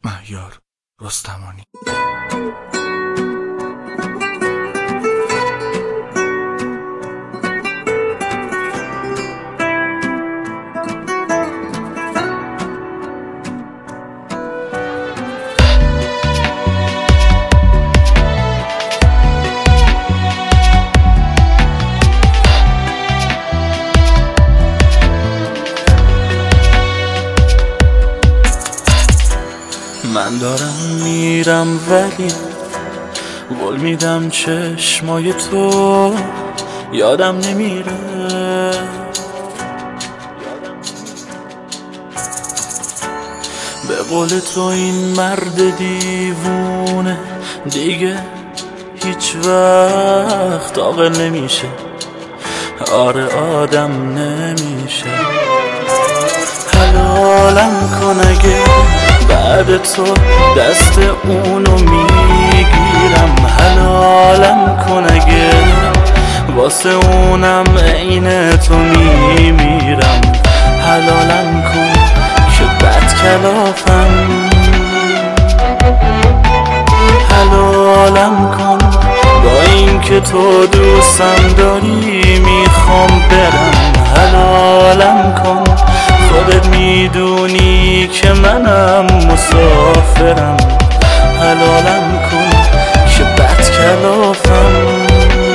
مهیار رستمانی. من دارم میرم ولی قول میدم چشمای تو یادم نمیره. به قول تو این مرد دیوونه دیگه هیچ وقت عاقل نمیشه. آره آدم نمیشه. حلالم کن اگه بعد تو دست اونو میگیرم. حلالم کن اگه واسه اونم عین تو میمیرم. حلالم کن که بد کلافم. حلالم کن با این که تو دوستم داری میخوام برم. حلالم کن خودت میدونی که منم مسافرم. حلالم کن که بد کلافم.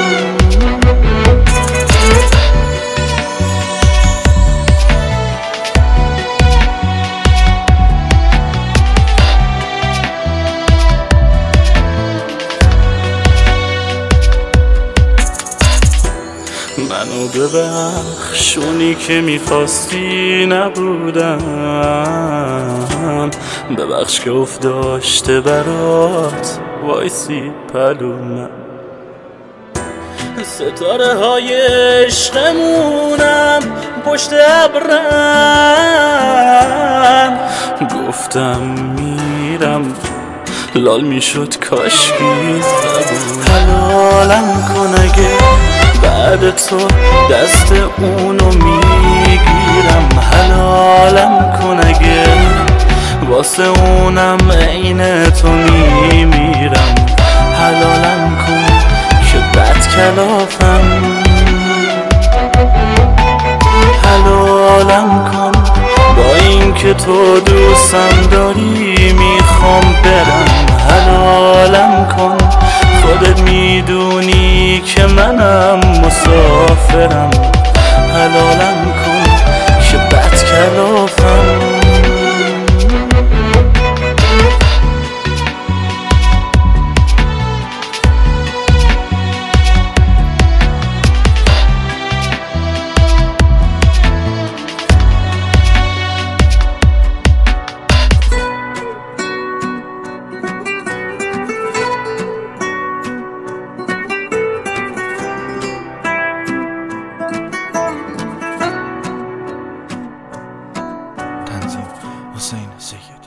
منو ببخشونی که میخواستی نبودم. ببخش که افتاشته برات وایسی پلومم. ستاره های عشقمونم پشت ابرم. گفتم میرم لال میشد کاشکی نبود. حلالم کن اگه بعد تو دست اونو میگیرم. حلالم کن اگه واسه اونم عین تو میمیرم. حلالم کن که بد کلافم. حلالم کن با این که تو دوستم داری میخوام برم. حلالم کن خودت میدونی که منم مسافرم. حلالم کن که بد کلافم. تنظیم حسین سید.